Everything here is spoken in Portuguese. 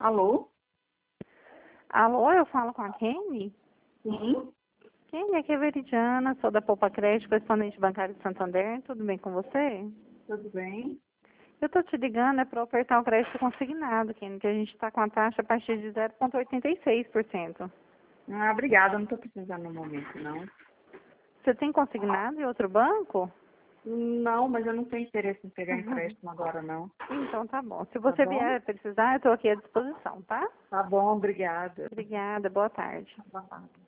Alô? Alô, eu falo com a Kenny? Sim, Kenny, aqui é a Veridiana, sou da Poupa Crédito, correspondente bancário de Santander. Tudo bem com você? tudo bem? Eu tô te ligando para ofertar o crédito consignado, Kenny, que a gente está com a taxa a partir de 0,86%. Ah, obrigada, não estou precisando no momento, não. Você tem consignado em outro banco? Não, mas eu não tenho interesse em pegar empréstimo agora, não. Então tá bom. Se Tá você bom? vier precisar, eu estou aqui à disposição, tá? Tá bom, obrigada. Obrigada, boa tarde. Boa tarde.